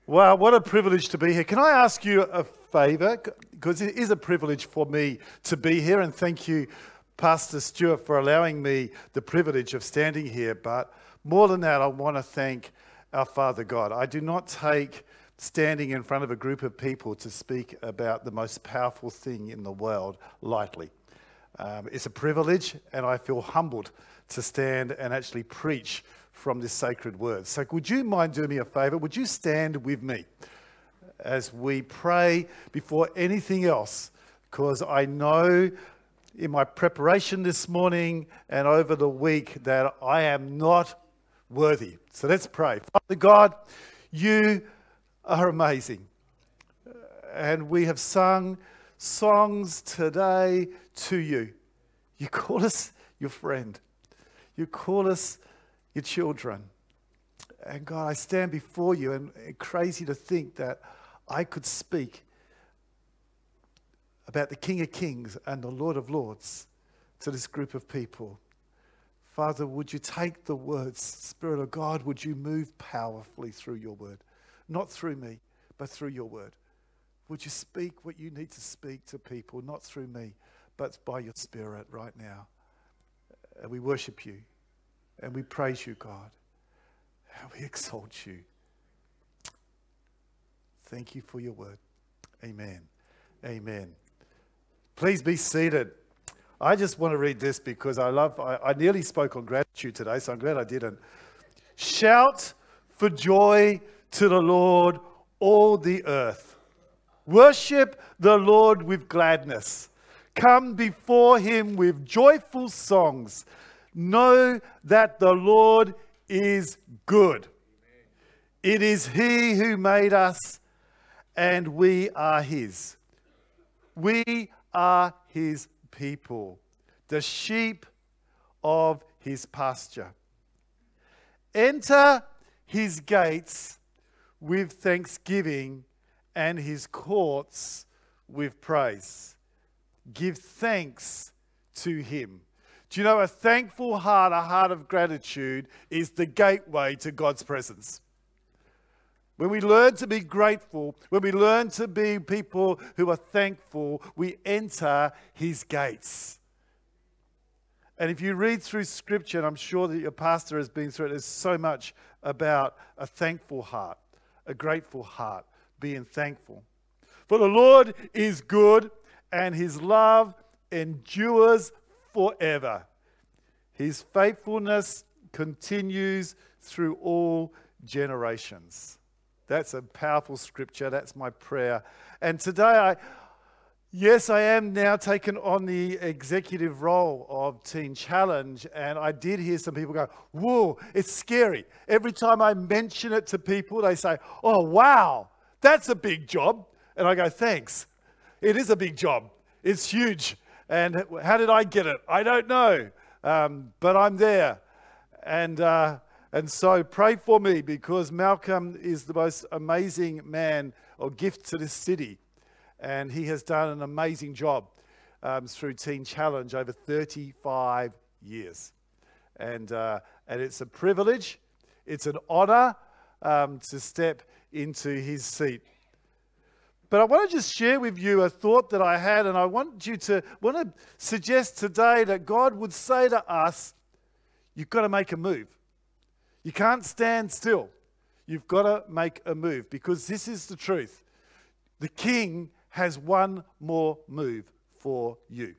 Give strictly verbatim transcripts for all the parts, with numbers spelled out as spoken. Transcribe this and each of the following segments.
Wow, what a privilege to be here. Can I ask you a favour? Because it is a privilege for me to be here, and thank you, Pastor Stuart, for allowing me the privilege of standing here. But more than that, I want to thank our Father God. I do not take standing in front of a group of people to speak about the most powerful thing in the world lightly. Um, it's a privilege, and I feel humbled to stand and actually preach from this sacred word. So would you mind doing me a favour? Would you stand with me as we pray before anything else? Because I know in my preparation this morning and over the week that I am not worthy. So let's pray. Father God, you are amazing. And we have sung songs today to you. You call us your friend. You call us your children. And God, I stand before you, and it's crazy to think that I could speak about the King of Kings and the Lord of Lords to this group of people. Father, would you take the words, Spirit of God, would you move powerfully through your word? Not through me, but through your word. Would you speak what you need to speak to people, not through me, but by your Spirit right now? And we worship you. And we praise you, God. And we exalt you. Thank you for your word. Amen. Amen. Please be seated. I just want to read this because I love, I, I nearly spoke on gratitude today, so I'm glad I didn't. Shout for joy to the Lord, all the earth. Worship the Lord with gladness. Come before him with joyful songs. Know that the Lord is good. It is he who made us, and we are his. We are his people, the sheep of his pasture. Enter his gates with thanksgiving and his courts with praise. Give thanks to him. Do you know, a thankful heart, a heart of gratitude, is the gateway to God's presence. When we learn to be grateful, when we learn to be people who are thankful, we enter his gates. And if you read through Scripture, and I'm sure that your pastor has been through it, there's so much about a thankful heart, a grateful heart, being thankful. For the Lord is good, and his love endures forever. His faithfulness continues through all generations. That's a powerful scripture. That's my prayer. And today, I, yes, I am now taken on the executive role of Teen Challenge. And I did hear some people go, whoa, it's scary. Every time I mention it to people, they say, oh, wow, that's a big job. And I go, thanks. It is a big job. It's huge. And how did I get it? I don't know. Um, but I'm there. And uh, and so pray for me, because Malcolm is the most amazing man or gift to this city. And he has done an amazing job um, through Teen Challenge over thirty-five years. And, uh, and it's a privilege. It's an honor um, to step into his seat. But I want to just share with you a thought that I had, and I want you to want to suggest today that God would say to us, you've got to make a move. You can't stand still. You've got to make a move, because this is the truth. The King has one more move for you.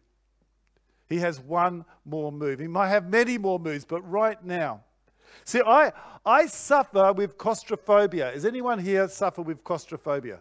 He has one more move. He might have many more moves, but right now. See, I, I suffer with claustrophobia. Does anyone here suffer with claustrophobia?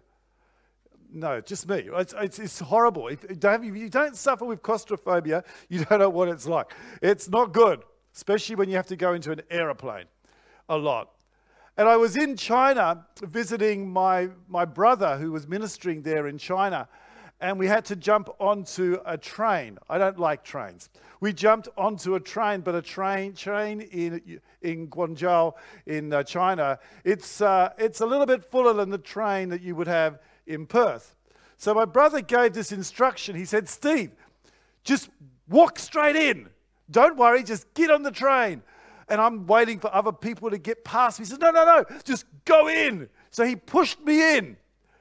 No, just me. It's, it's, it's horrible. If you, don't, if you don't suffer with claustrophobia, you don't know what it's like. It's not good, especially when you have to go into an aeroplane a lot. And I was in China visiting my, my brother who was ministering there in China, and we had to jump onto a train. I don't like trains. We jumped onto a train, but a train train in in Guangzhou in uh, China, it's uh, it's a little bit fuller than the train that you would have in Perth. So my brother gave this instruction. He said, Steve, just walk straight in. Don't worry, just get on the train. And I'm waiting for other people to get past me. He said, no, no, no, just go in. So he pushed me in.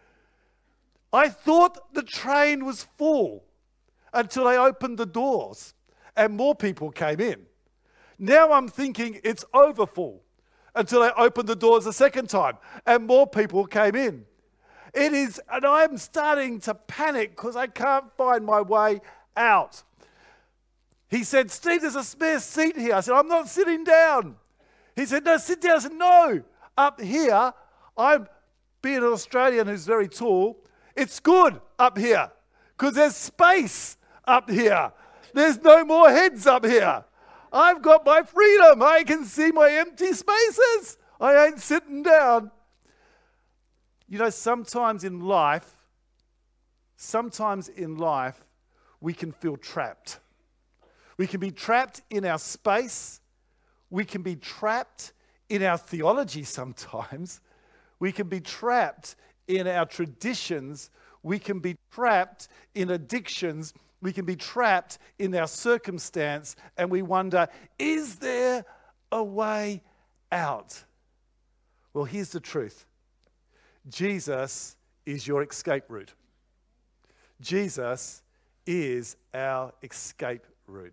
I thought the train was full until they opened the doors and more people came in. Now I'm thinking it's over full until they opened the doors a second time and more people came in. It is, and I'm starting to panic because I can't find my way out. He said, Steve, there's a spare seat here. I said, I'm not sitting down. He said, no, sit down. I said, no, up here, I'm being an Australian who's very tall. It's good up here because there's space up here. There's no more heads up here. I've got my freedom. I can see my empty spaces. I ain't sitting down. You know, sometimes in life, sometimes in life, we can feel trapped. We can be trapped in our space. We can be trapped in our theology sometimes. We can be trapped in our traditions. We can be trapped in addictions. We can be trapped in our circumstance, and we wonder, is there a way out? Well, here's the truth. Jesus is your escape route. Jesus is our escape route.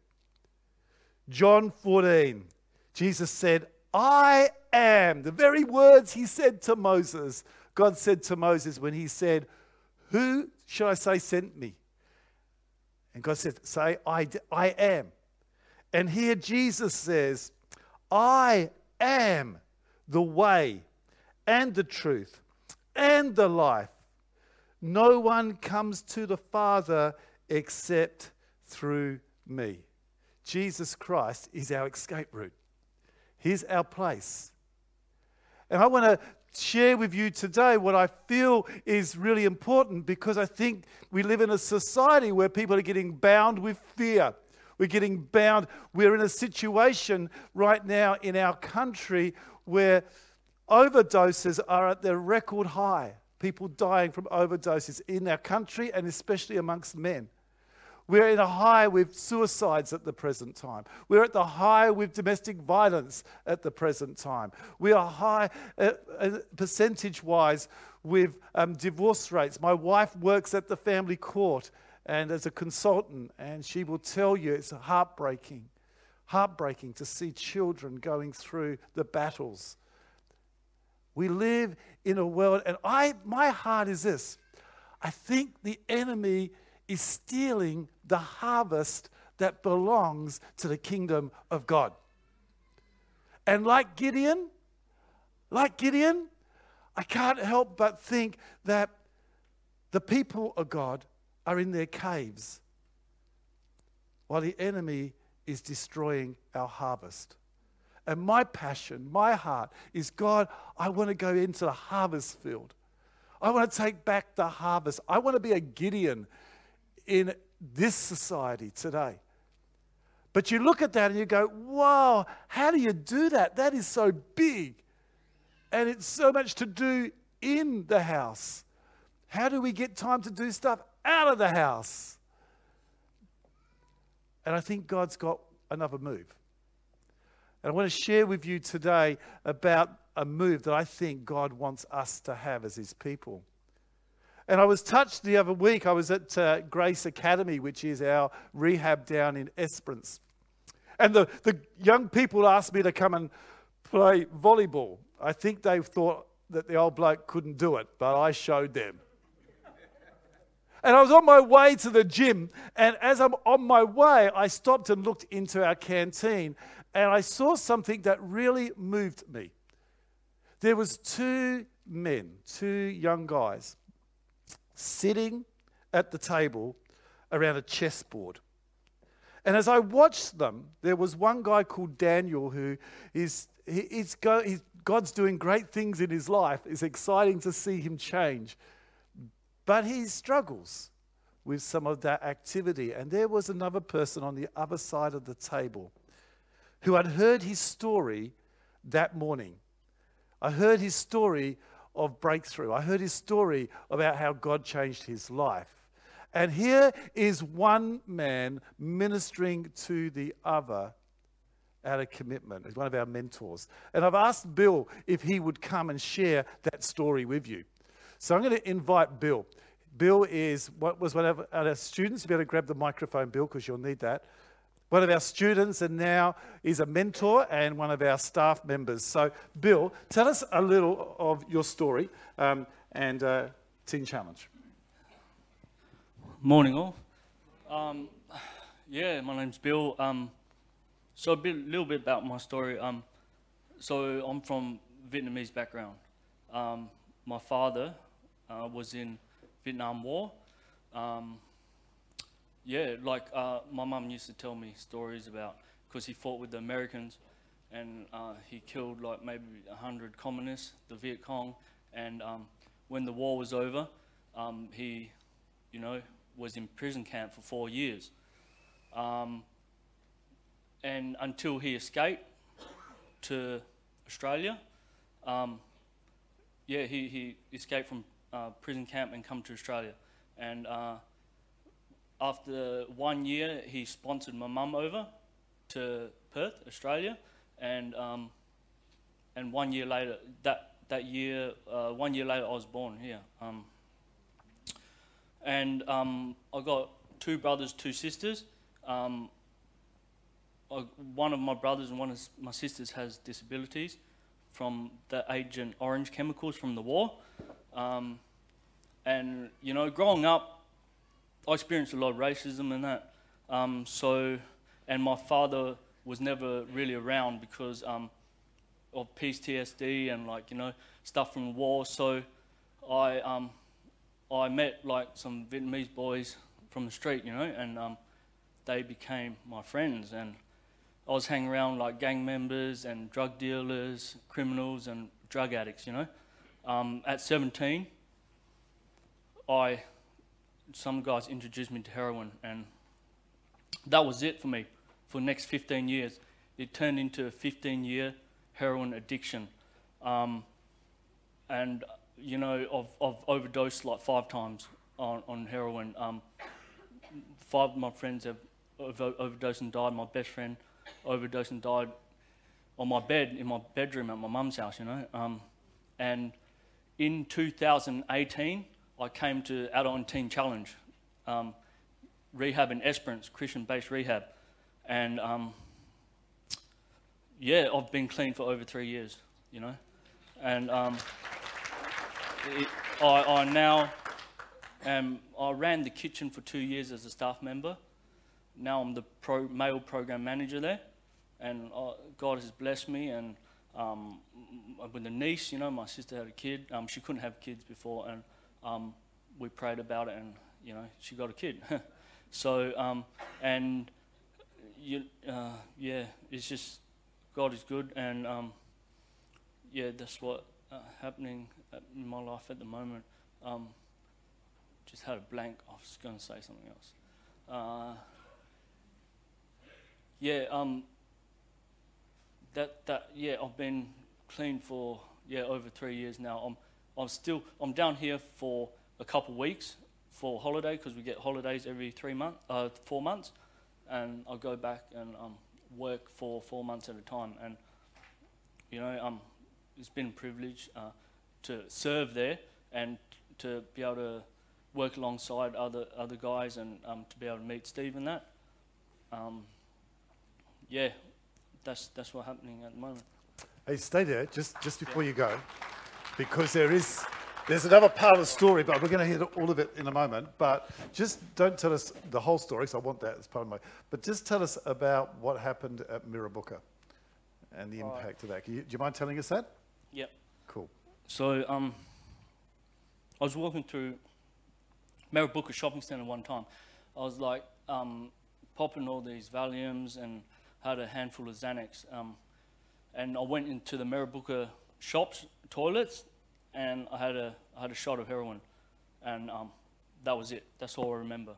John fourteen, Jesus said, I am. The very words he said to Moses, God said to Moses when he said, who should I say sent me? And God said, say, I, I am. And here Jesus says, I am the way and the truth and the life. No one comes to the Father except through me. Jesus Christ is our escape route. He's our place. And I want to share with you today what I feel is really important, because I think we live in a society where people are getting bound with fear. We're getting bound. We're in a situation right now in our country where overdoses are at their record high. People dying from overdoses in our country, and especially amongst men. We're in a high with suicides at the present time. We're at the high with domestic violence at the present time. We are high uh, uh, percentage-wise with um, divorce rates. My wife works at the family court and as a consultant, and she will tell you it's heartbreaking, heartbreaking to see children going through the battles. We live in a world, and I, my heart is this. I think the enemy is stealing the harvest that belongs to the kingdom of God. And like Gideon, like Gideon, I can't help but think that the people of God are in their caves while the enemy is destroying our harvest. And my passion, my heart is, God, I want to go into the harvest field. I want to take back the harvest. I want to be a Gideon in this society today. But you look at that and you go, wow, how do you do that? That is so big. And it's so much to do in the house. How do we get time to do stuff out of the house? And I think God's got another move. And I want to share with you today about a move that I think God wants us to have as his people. And I was touched the other week. I was at uh, Grace Academy, which is our rehab down in Esperance. And the, the young people asked me to come and play volleyball. I think they thought that the old bloke couldn't do it, but I showed them. And I was on my way to the gym, and as I'm on my way, I stopped and looked into our canteen, and I saw something that really moved me. There was two men, two young guys, sitting at the table around a chessboard. And as I watched them, there was one guy called Daniel who is he, he's go, he's, God's doing great things in his life. It's exciting to see him change. But he struggles with some of that activity. And there was another person on the other side of the table who had heard his story that morning. I heard his story of breakthrough. I heard his story about how God changed his life. And here is one man ministering to the other out of commitment. He's one of our mentors. And I've asked Bill if he would come and share that story with you. So I'm going to invite Bill. Bill is what was one of our students. You better grab the microphone, Bill, because you'll need that. One of our students, and now is a mentor and one of our staff members. So, Bill, tell us a little of your story um, and uh, Teen Challenge. Morning, all. Um, yeah, my name's Bill. Um, so a bit, little bit about my story. Um, so I'm from Vietnamese background. Um, my father uh, was in Vietnam War. Um, Yeah, like uh, my mum used to tell me stories about, because he fought with the Americans and uh, he killed like maybe a hundred communists, the Viet Cong, and um, when the war was over, um, he, you know, was in prison camp for four years. Um, and until he escaped to Australia, um, yeah, he, he escaped from uh, prison camp and come to Australia. And uh, after one year, he sponsored my mum over to Perth, Australia, and um, and one year later, that that year, uh, one year later, I was born here. Um, and um, I got two brothers, two sisters. Um, I, one of my brothers and one of my sisters has disabilities from the Agent Orange chemicals from the war. Um, and you know, growing up, I experienced a lot of racism and that. Um, so, and my father was never really around because um, of P T S D and like, you know, stuff from the war. So I um, I met like some Vietnamese boys from the street, you know, and um, they became my friends. And I was hanging around like gang members and drug dealers, criminals and drug addicts, you know. Um, at seventeen, I... some guys introduced me to heroin, and that was it for me for the next fifteen years. It turned into a fifteen year heroin addiction. Um, and, you know, I've, I've overdosed like five times on, on heroin. Um, five of my friends have over- overdosed and died. My best friend overdosed and died on my bed, in my bedroom at my mum's house, you know. Um, and in two thousand eighteen, I came to Adult and Teen Challenge, um, rehab in Esperance, Christian-based rehab. And um, yeah, I've been clean for over three years, you know. And um, it, I, I now am, I ran the kitchen for two years as a staff member. Now I'm the pro, male program manager there. And uh, God has blessed me, and um, with a niece, you know, my sister had a kid. Um, she couldn't have kids before, and Um, we prayed about it, and you know, she got a kid. so um, and you, uh, yeah, it's just God is good, and um, yeah, that's what uh, happening in my life at the moment. Um, just had a blank. I was going to say something else. Uh, yeah, um, that that yeah, I've been clean for yeah over three years now. I'm I'm still, I'm down here for a couple of weeks for holiday, because we get holidays every three months, uh, four months, and I'll go back and um, work for four months at a time. And you know, um, it's been a privilege uh, to serve there and to be able to work alongside other other guys, and um, to be able to meet Steve and that. Um, yeah, that's that's what's happening at the moment. Hey, stay there just just before you go. Because there is, there's another part of the story, but we're going to hear all of it in a moment. But just don't tell us the whole story, because I want that as part of my. But just tell us about what happened at Mirrabooka and the impact uh, of that. Can you, do you mind telling us that? Yep. Cool. So um, I was walking through Mirrabooka shopping centre one time. I was like um, popping all these Valiums and had a handful of Xanax. Um, and I went into the Mirrabooka shops toilets, and I had a I had a shot of heroin, and um, that was it. That's all I remember.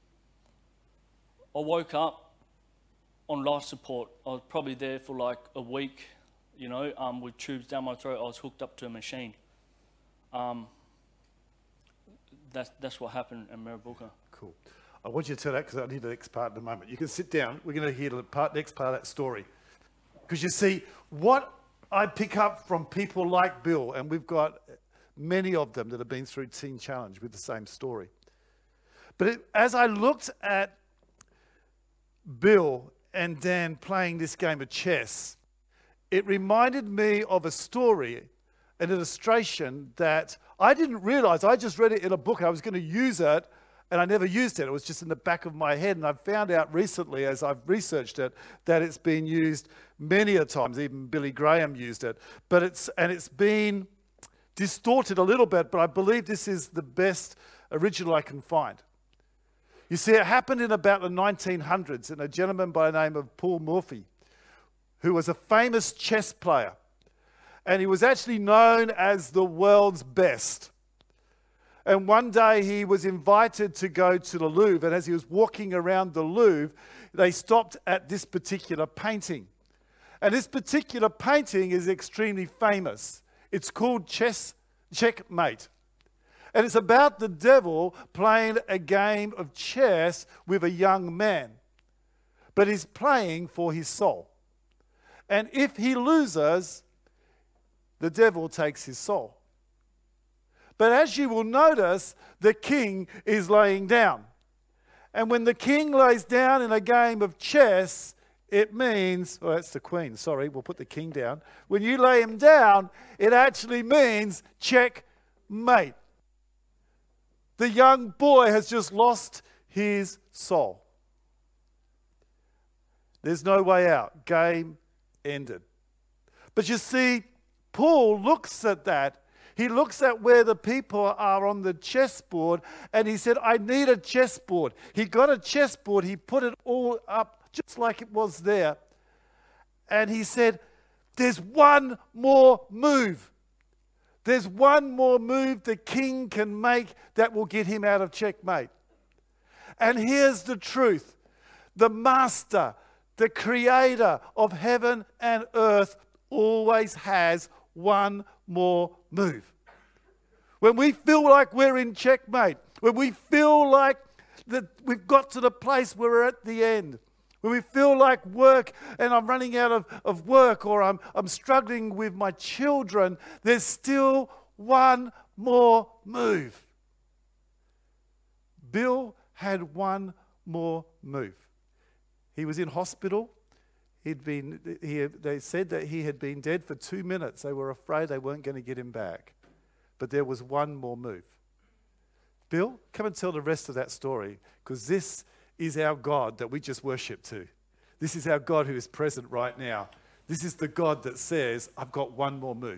I woke up on life support. I was probably there for like a week, you know, um, with tubes down my throat. I was hooked up to a machine. Um, that's that's what happened in Mirrabooka. Cool. I want you to tell that, because I need the next part in a moment. You can sit down. We're going to hear the part, next part of that story. Because you see, what I pick up from people like Bill, and we've got many of them that have been through Teen Challenge with the same story. But it, as I looked at Bill and Dan playing this game of chess, it reminded me of a story, an illustration that I didn't realize. I just read it in a book. I was going to use it, and I never used it. It was just in the back of my head. And I've found out recently, as I've researched it, that it's been used many a times. Even Billy Graham used it. But it's and it's been distorted a little bit, but I believe this is the best original I can find. You see, it happened in about the nineteen hundreds, and a gentleman by the name of Paul Morphy, who was a famous chess player. And he was actually known as the world's best. And one day he was invited to go to the Louvre, and as he was walking around the Louvre, they stopped at this particular painting. And this particular painting is extremely famous. It's called Chess Checkmate. And it's about the devil playing a game of chess with a young man. But he's playing for his soul. And if he loses, the devil takes his soul. But as you will notice, the king is laying down. And when the king lays down in a game of chess, it means, oh, that's the queen, sorry, we'll put the king down. When you lay him down, it actually means checkmate. The young boy has just lost his soul. There's no way out. Game ended. But you see, Paul looks at that. He looks at where the people are on the chessboard, and he said, I need a chessboard. He got a chessboard. He put it all up just like it was there. And he said, there's one more move. There's one more move the king can make that will get him out of checkmate. And here's the truth. The master, the creator of heaven and earth always has one more move. When we feel like we're in checkmate, when we feel like that we've got to the place where we're at the end, when we feel like work and I'm running out of, of work, or I'm, I'm struggling with my children, there's still one more move. Bill had one more move. He was in hospital. He'd been, he, they said that he had been dead for two minutes. They were afraid they weren't going to get him back. But there was one more move. Bill, come and tell the rest of that story, because this is our God that we just worship to. This is our God who is present right now. This is the God that says, I've got one more move.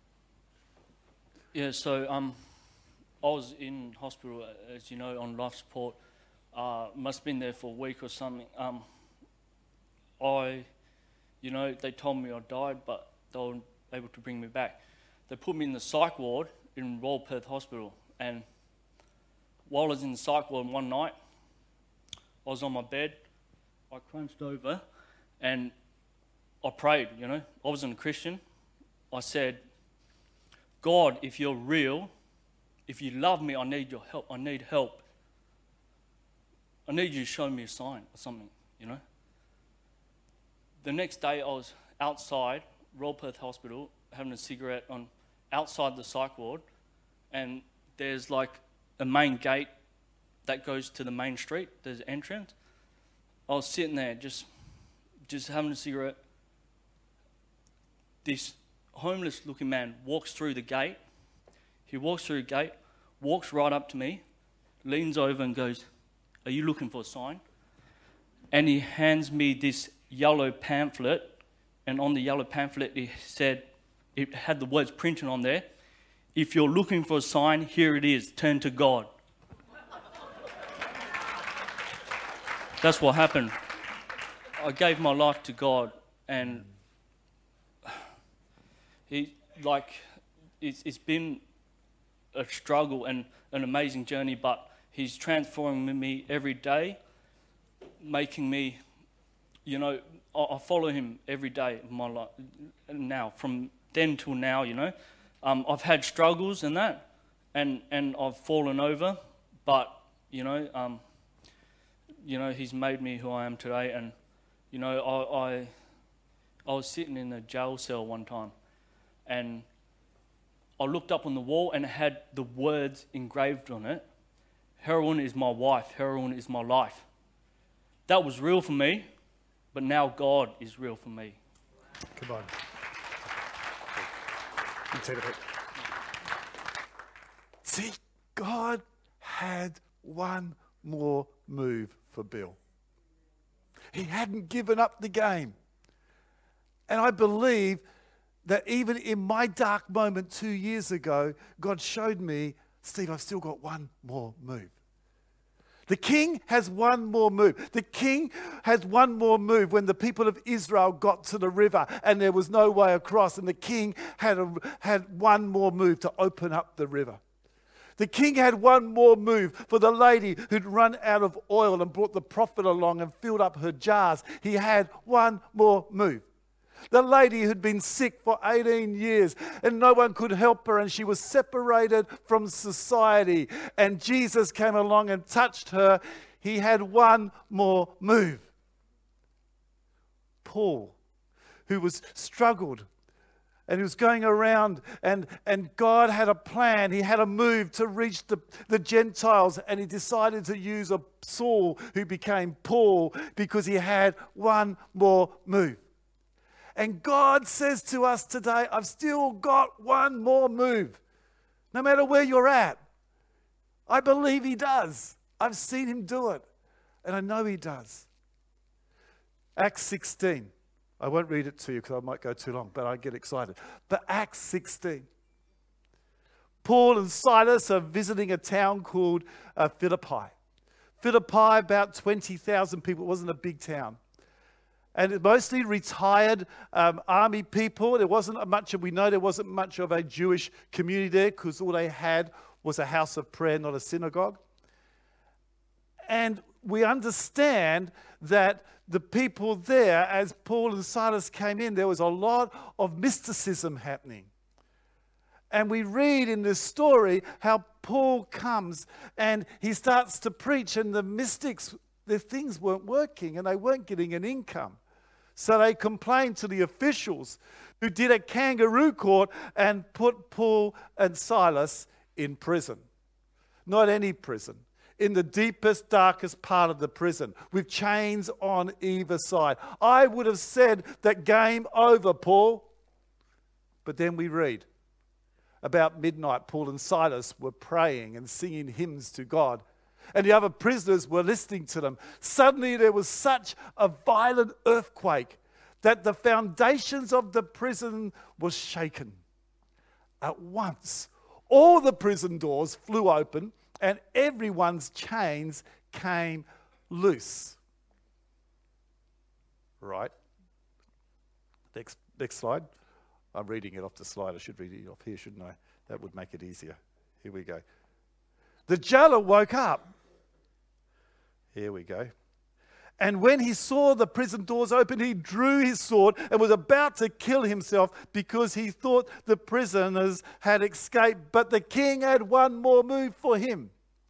Yeah, so um, I was in hospital, as you know, on life support. Uh, must have been there for a week or something. Um, I, you know, they told me I died, but they were able to bring me back. They put me in the psych ward in Royal Perth Hospital, and while I was in the psych ward one night, I was on my bed, I crunched over, and I prayed, you know. I wasn't a Christian. I said, God, if you're real, if you love me, I need your help. I need help. I need you to show me a sign or something, you know. The next day I was outside Royal Perth Hospital having a cigarette on outside the psych ward, and there's like a main gate that goes to the main street. There's an entrance. I was sitting there just just having a cigarette. This homeless looking man walks through the gate. He walks through the gate, walks right up to me, leans over and goes, are you looking for a sign? And he hands me this yellow pamphlet, and on the yellow pamphlet it said, it had the words printed on there, if you're looking for a sign, here it is, turn to God. That's what happened. I gave my life to God, and he, like, it's, it's been a struggle and an amazing journey, but he's transforming me every day, making me, you know, I, I follow him every day of my life now, from then till now, you know. Um, I've had struggles and that, and, and I've fallen over, but, you know, um, you know, he's made me who I am today, and, you know, I, I, I was sitting in a jail cell one time, and I looked up on the wall and it had the words engraved on it, "Heroin is my wife, heroin is my life." That was real for me, but now God is real for me. Come on. You take it. See, God had one more move for Bill. He hadn't given up the game. And I believe that even in my dark moment two years ago, God showed me, Steve, I've still got one more move. The king has one more move. The king has one more move when the people of Israel got to the river and there was no way across, and the king had, a, had one more move to open up the river. The king had one more move for the lady who'd run out of oil and brought the prophet along and filled up her jars. He had one more move. The lady who'd been sick for eighteen years and no one could help her, and she was separated from society, and Jesus came along and touched her. He had one more move. Paul, who was struggled, and he was going around, and, and God had a plan. He had a move to reach the, the Gentiles, and he decided to use a Saul who became Paul because he had one more move. And God says to us today, I've still got one more move. No matter where you're at. I believe he does. I've seen him do it. And I know he does. Acts sixteen. I won't read it to you because I might go too long, but I get excited. But Acts sixteen. Paul and Silas are visiting a town called uh, Philippi. Philippi, about twenty thousand people. It wasn't a big town. And mostly retired um, army people. There wasn't much, we know there wasn't much of a Jewish community there because all they had was a house of prayer, not a synagogue. And we understand that the people there, as Paul and Silas came in, there was a lot of mysticism happening. And we read in this story how Paul comes and he starts to preach, and the mystics, their things weren't working and they weren't getting an income. So they complained to the officials, who did a kangaroo court and put Paul and Silas in prison. Not any prison. In the deepest, darkest part of the prison, with chains on either side. I would have said that game over, Paul. But then we read, about midnight, Paul and Silas were praying and singing hymns to God, and the other prisoners were listening to them. Suddenly there was such a violent earthquake that the foundations of the prison were shaken. At once, all the prison doors flew open and everyone's chains came loose. Right. Next, next slide. I'm reading it off the slide. I should read it off here, shouldn't I? That would make it easier. Here we go. The jailer woke up. Here we go. And when he saw the prison doors open, he drew his sword and was about to kill himself because he thought the prisoners had escaped. But the king had one more move for him.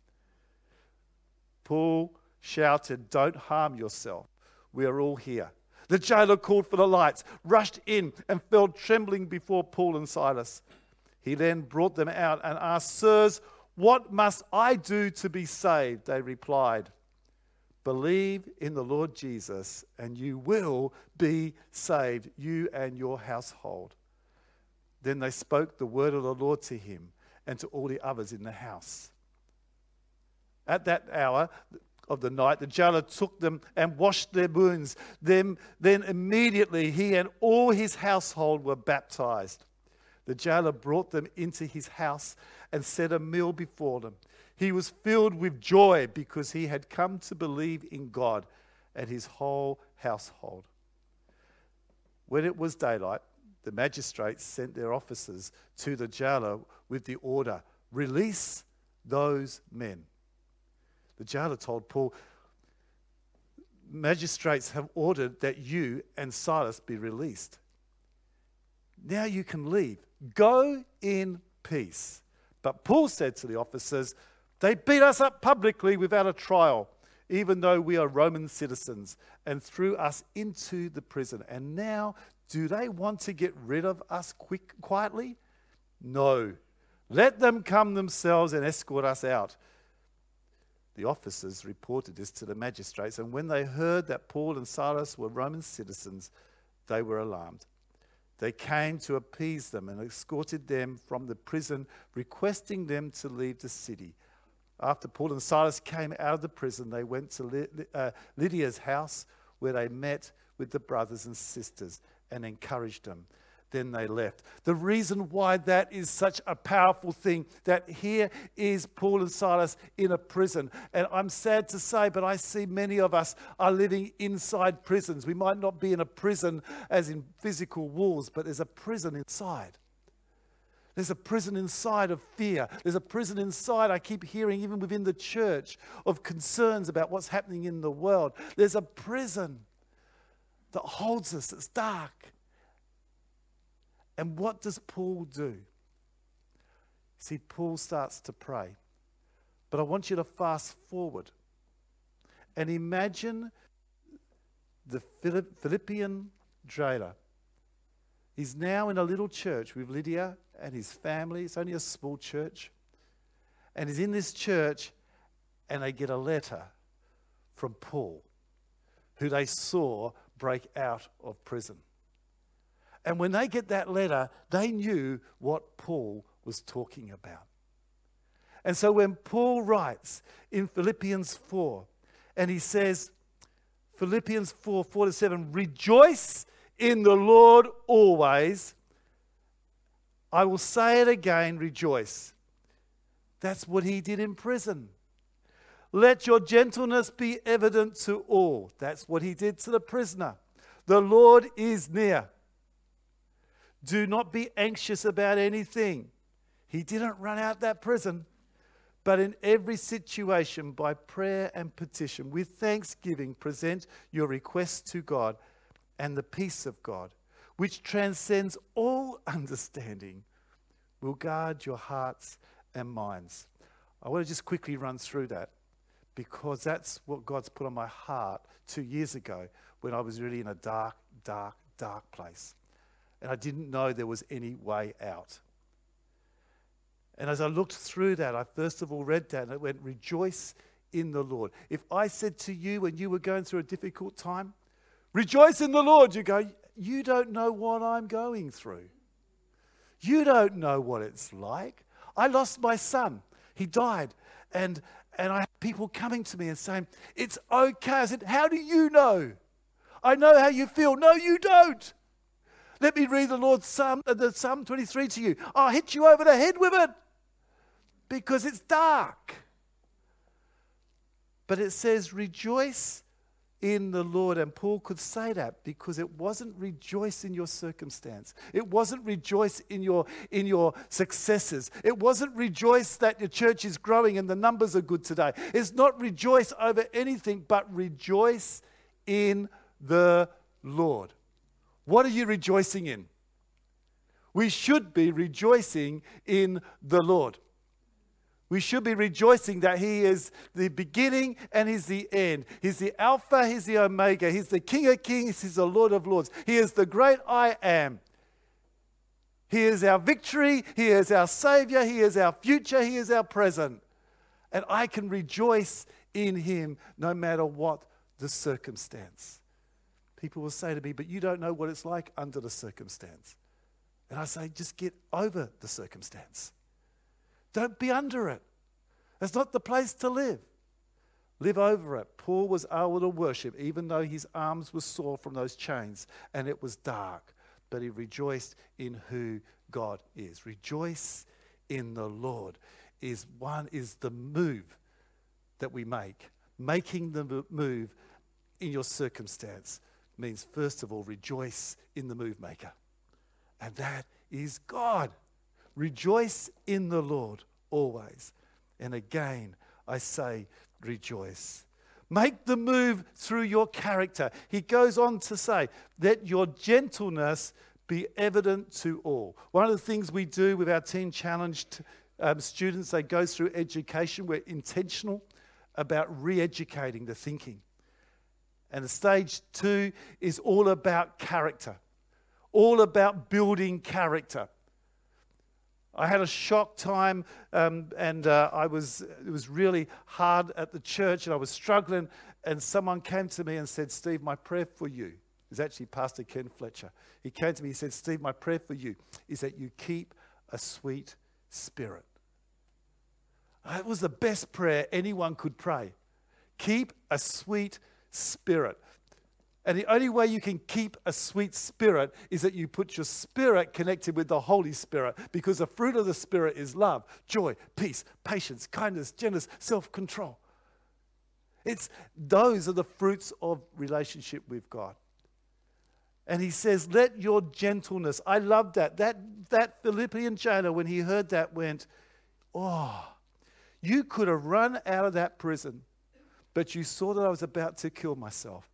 Paul shouted, "Don't harm yourself. We are all here." The jailer called for the lights, rushed in, and fell trembling before Paul and Silas. He then brought them out and asked, "Sirs, what must I do to be saved?" They replied, "Believe in the Lord Jesus, and you will be saved, you and your household." Then they spoke the word of the Lord to him and to all the others in the house. At that hour of the night, the jailer took them and washed their wounds. Then, then immediately he and all his household were baptized. The jailer brought them into his house and set a meal before them. He was filled with joy because he had come to believe in God and his whole household. When it was daylight, the magistrates sent their officers to the jailer with the order, "Release those men." The jailer told Paul, "Magistrates have ordered that you and Silas be released. Now you can leave. Go in peace." But Paul said to the officers, "They beat us up publicly without a trial, even though we are Roman citizens, and threw us into the prison. And now Do they want to get rid of us quick, quietly? No. Let them come themselves and escort us out. The officers reported this to the magistrates, and when they heard that Paul and Silas were Roman citizens, they were alarmed. They came to appease them and escorted them from the prison, requesting them to leave the city. After Paul and Silas came out of the prison, they went to uh, Lydia's house, where they met with the brothers and sisters and encouraged them. Then they left. The reason why that is such a powerful thing, that here is Paul and Silas in a prison. And I'm sad to say, but I see many of us are living inside prisons. We might not be in a prison as in physical walls, but there's a prison inside. There's a prison inside of fear. There's a prison inside, I keep hearing, even within the church, of concerns about what's happening in the world. There's a prison that holds us, that's dark. And what does Paul do? See, Paul starts to pray. But I want you to fast forward and imagine the Philippian jailer. He's now in a little church with Lydia and his family. It's only a small church. And he's in this church, and they get a letter from Paul, who they saw break out of prison. And when they get that letter, they knew what Paul was talking about. And so when Paul writes in Philippians four, and he says, Philippians four, four to seven, rejoice in the Lord always. I will say it again, rejoice. That's what he did in prison. Let your gentleness be evident to all. That's what he did to the prisoner. The Lord is near. Do not be anxious about anything. He didn't run out that prison. But in every situation, by prayer and petition, with thanksgiving, present your requests to God, and the peace of God, which transcends all understanding, will guard your hearts and minds. I want to just quickly run through that, because that's what God's put on my heart two years ago when I was really in a dark, dark, dark place. And I didn't know there was any way out. And as I looked through that, I first of all read that and it went, rejoice in the Lord. If I said to you when you were going through a difficult time, rejoice in the Lord, you go, you don't know what I'm going through. You don't know what it's like. I lost my son. He died. And, and I had people coming to me and saying, it's okay. I said, how do you know? I know how you feel. No, you don't. Let me read the Lord's Psalm, uh, the Psalm twenty-three to you. I'll hit you over the head with it because it's dark. But it says, rejoice in the Lord. And Paul could say that because it wasn't rejoice in your circumstance. It wasn't rejoice in your, in your successes. It wasn't rejoice that your church is growing and the numbers are good today. It's not rejoice over anything, but rejoice in the Lord. What are you rejoicing in? We should be rejoicing in the Lord. We should be rejoicing that He is the beginning and He's the end. He's the Alpha, He's the Omega. He's the King of Kings, He's the Lord of Lords. He is the great I am. He is our victory, He is our Savior, He is our future, He is our present. And I can rejoice in Him no matter what the circumstance. People will say to me, but you don't know what it's like under the circumstance. And I say, just get over the circumstance. Don't be under it. That's not the place to live. Live over it. Paul was able to worship, even though his arms were sore from those chains and it was dark. But he rejoiced in who God is. Rejoice in the Lord is one is the move that we make. Making the move in your circumstance means, first of all, rejoice in the move maker. And that is God. Rejoice in the Lord always. And again, I say rejoice. Make the move through your character. He goes on to say, let your gentleness be evident to all. One of the things we do with our Teen Challenge um, students, they go through education. We're intentional about re-educating the thinking. And the stage two is all about character. all about building character. I had a shock time, um, and uh, I was it was really hard at the church, and I was struggling. And someone came to me and said, "Steve, my prayer for you," it was actually Pastor Ken Fletcher. He came to me and said, "Steve, my prayer for you is that you keep a sweet spirit." That was the best prayer anyone could pray. Keep a sweet spirit. And the only way you can keep a sweet spirit is that you put your spirit connected with the Holy Spirit, because the fruit of the Spirit is love, joy, peace, patience, kindness, gentleness, self-control. It's those are the fruits of relationship with God. And he says, let your gentleness, I love that. That, that Philippian jailer, when he heard that, went, oh, you could have run out of that prison, but you saw that I was about to kill myself.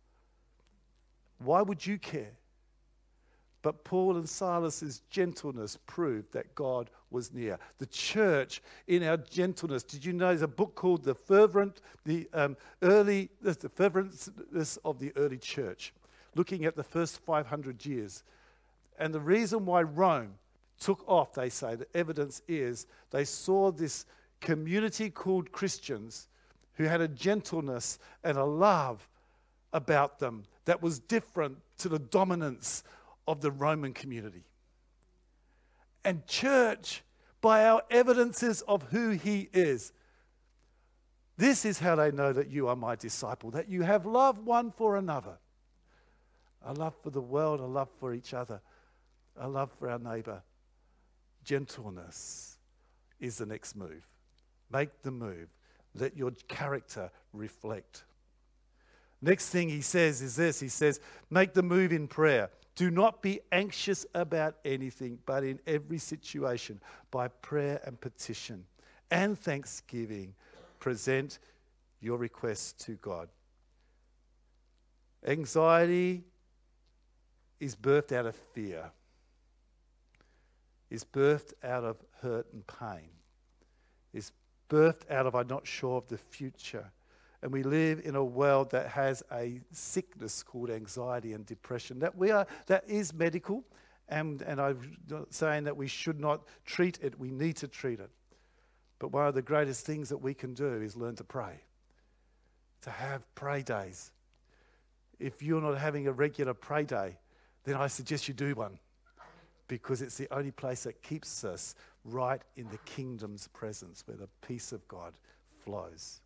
Why would you care? But Paul and Silas's gentleness proved that God was near. The church, in our gentleness, did you know there's a book called The Fervent, the um, early, the ferventness of the early church, looking at the first five hundred years. And the reason why Rome took off, they say, the evidence is they saw this community called Christians who had a gentleness and a love about them that was different to the dominance of the Roman community. And church, by our evidences of who he is, this is how they know that you are my disciple, that you have love one for another. A love for the world, a love for each other, a love for our neighbor. Gentleness is the next move. Make the move. Let your character reflect. Next thing he says is this. He says, make the move in prayer. Do not be anxious about anything, but in every situation, by prayer and petition and thanksgiving, present your requests to God. Anxiety is birthed out of fear. Is birthed out of hurt and pain. Is birthed out of I'm not sure of the future. And we live in a world that has a sickness called anxiety and depression. That we are that is medical, and, and I'm not saying that we should not treat it. We need to treat it. But one of the greatest things that we can do is learn to pray. To have pray days. If you're not having a regular pray day, then I suggest you do one. Because it's the only place that keeps us right in the kingdom's presence, where the peace of God flows.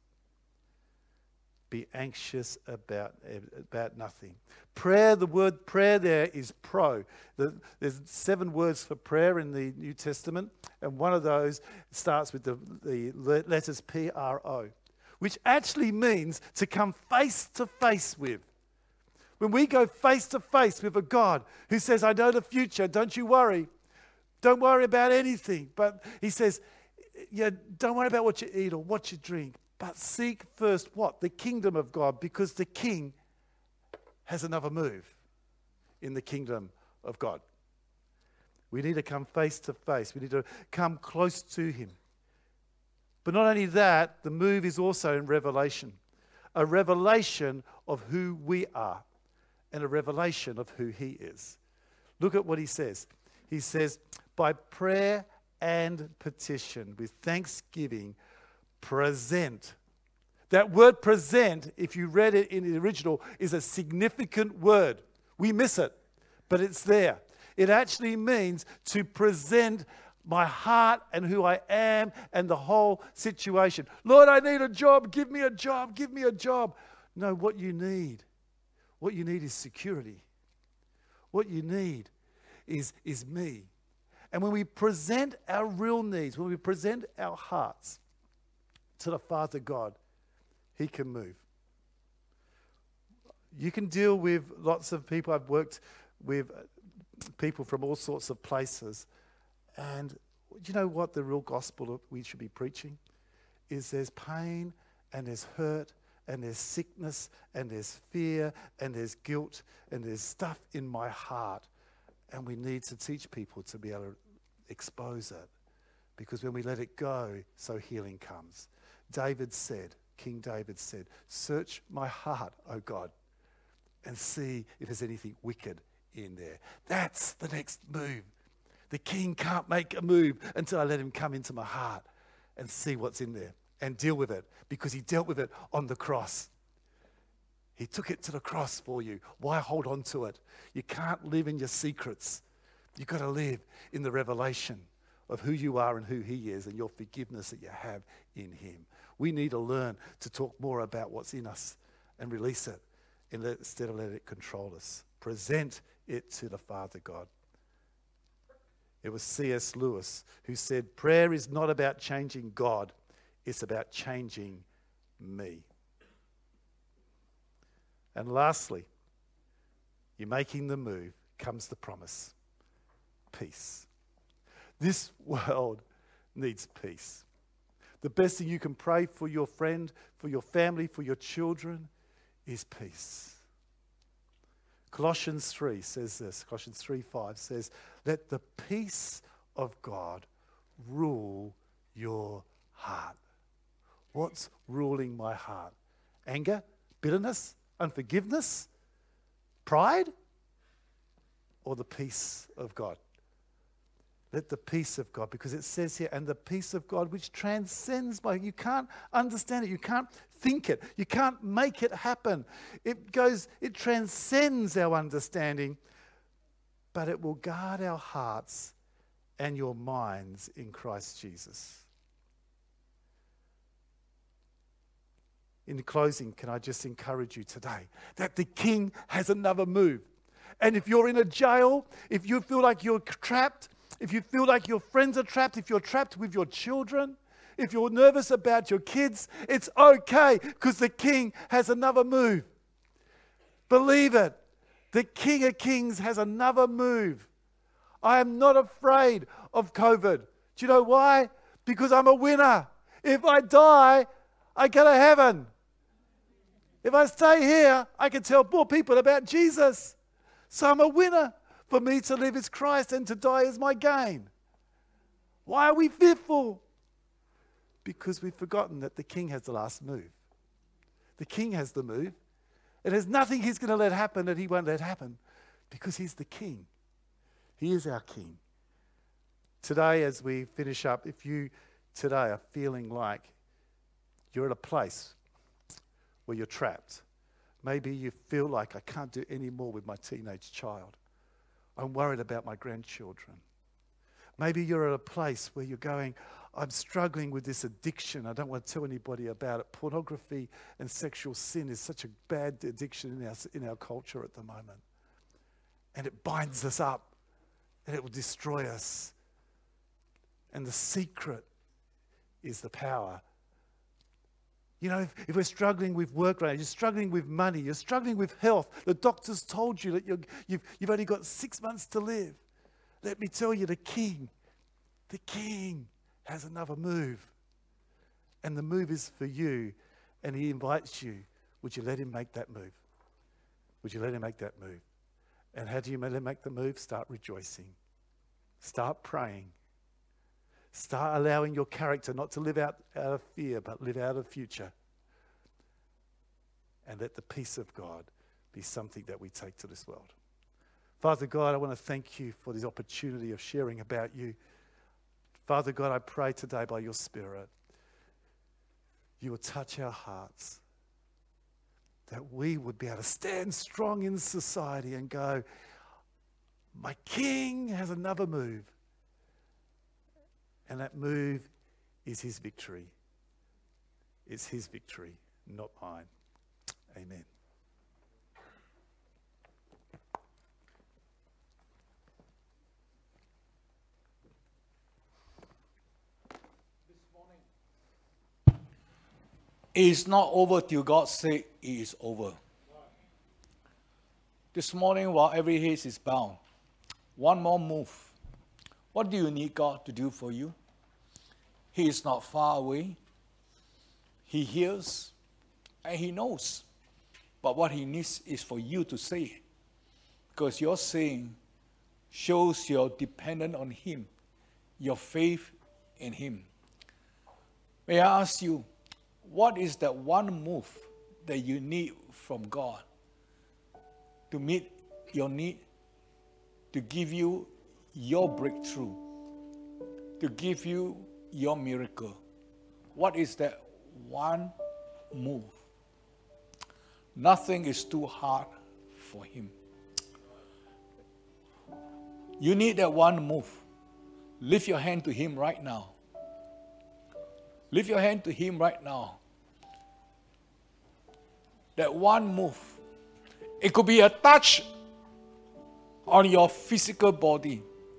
Be anxious about, about nothing. Prayer, the word prayer there is pro. The, there's seven words for prayer in the New Testament, and one of those starts with the, the letters P R O, which actually means to come face to face with. When we go face to face with a God who says, I know the future, don't you worry. Don't worry about anything. But he says, yeah, don't worry about what you eat or what you drink. But seek first what? The kingdom of God, because the king has another move in the kingdom of God. We need to come face to face. We need to come close to him. But not only that, the move is also in revelation. A revelation of who we are and a revelation of who he is. Look at what he says. He says, by prayer and petition, with thanksgiving, present. That word present, if you read it in the original, is a significant word. We miss it, but it's there. It actually means to present my heart and who I am and the whole situation. Lord, I need a job. Give me a job. Give me a job. No, what you need, what you need is security. What you need is, is me. And when we present our real needs, when we present our hearts to the Father God, he can move. You can deal with lots of people. I've worked with people from all sorts of places. And do you know what the real gospel we should be preaching is? There's pain and there's hurt and there's sickness and there's fear and there's guilt and there's stuff in my heart. And we need to teach people to be able to expose it. Because when we let it go, so healing comes. David said, King David said, search my heart, O God, and see if there's anything wicked in there. That's the next move. The king can't make a move until I let him come into my heart and see what's in there and deal with it, because he dealt with it on the cross. He took it to the cross for you. Why hold on to it? You can't live in your secrets. You've got to live in the revelation of who you are and who he is, and your forgiveness that you have in him. We need to learn to talk more about what's in us and release it instead of letting it control us. Present it to the Father God. It was C S Lewis who said, prayer is not about changing God, it's about changing me. And lastly, you're making the move, comes the promise. Peace. This world needs peace. The best thing you can pray for your friend, for your family, for your children is peace. Colossians three says this, Colossians three five says, let the peace of God rule your heart. What's ruling my heart? Anger, bitterness, unforgiveness, pride, or the peace of God? Let the peace of God, because it says here, and the peace of God which transcends my, you can't understand it, you can't think it, you can't make it happen. It goes, it transcends our understanding, but it will guard our hearts and your minds in Christ Jesus. In closing, can I just encourage you today that the King has another move. And if you're in a jail, if you feel like you're trapped, if you feel like your friends are trapped, if you're trapped with your children, if you're nervous about your kids, it's okay, because the King has another move. Believe it. The King of Kings has another move. I am not afraid of COVID. Do you know why? Because I'm a winner. If I die, I go to heaven. If I stay here, I can tell more people about Jesus. So I'm a winner. For me to live is Christ and to die is my gain. Why are we fearful? Because we've forgotten that the King has the last move. The King has the move. And there's nothing he's going to let happen that he won't let happen, because he's the King. He is our King. Today, as we finish up, if you today are feeling like you're at a place where you're trapped, maybe you feel like I can't do any more with my teenage child. I'm worried about my grandchildren. Maybe you're at a place where you're going, I'm struggling with this addiction. I don't want to tell anybody about it. Pornography and sexual sin is such a bad addiction in our, in our culture at the moment. And it binds us up, and it will destroy us. And the secret is the power. You know, if, if we're struggling with work right now, you're struggling with money, you're struggling with health, the doctors told you that you're, you've, you've only got six months to live. Let me tell you, the King, the King has another move. And the move is for you, and he invites you. Would you let him make that move? Would you let him make that move? And how do you let him make the move? Start rejoicing. Start praying. Start allowing your character not to live out, out of fear, but live out of future. And let the peace of God be something that we take to this world. Father God, I want to thank you for this opportunity of sharing about you. Father God, I pray today by your Spirit, you will touch our hearts, that we would be able to stand strong in society and go, my King has another move. And that move is his victory. It's his victory, not mine. Amen. This morning, it is not over till God says it is over. This morning, while every head is bowed, one more move. What do you need God to do for you? He is not far away. He hears and he knows. But what he needs is for you to say. Because your saying shows you're dependent on him, your faith in him. May I ask you, what is that one move that you need from God to meet your need? to give you your breakthrough, to give you your miracle. What is that one move? Nothing is too hard for him. You need that one move. Lift your hand to him right now. Lift your hand to him right now. That one move. It could be a touch on your physical body.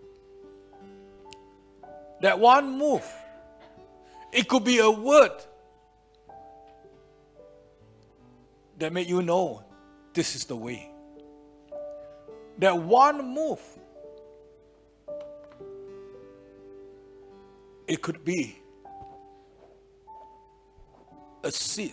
That one move. It could be a word that made you know this is the way. That one move. It could be a seed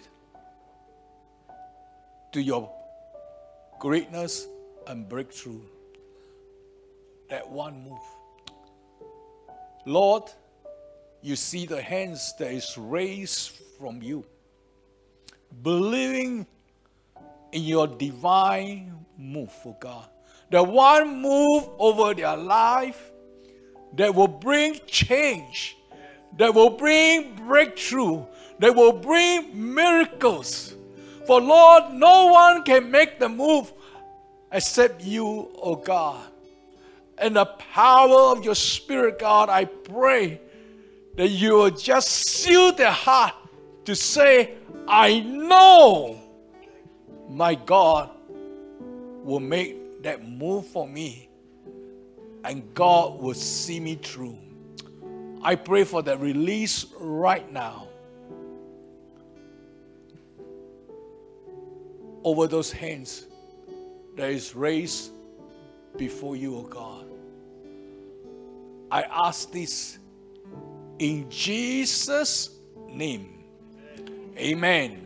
to your greatness and breakthrough. That one move. Lord, you see the hands that is raised from you, believing in your divine move, oh God. The one move over their life that will bring change, that will bring breakthrough, that will bring miracles. For Lord, no one can make the move except you, oh God. And the power of your Spirit, God, I pray that you will just seal their heart to say, I know my God will make that move for me, and God will see me through. I pray for that release right now over those hands that is raised before you, O God. I ask this in Jesus' name. Amen.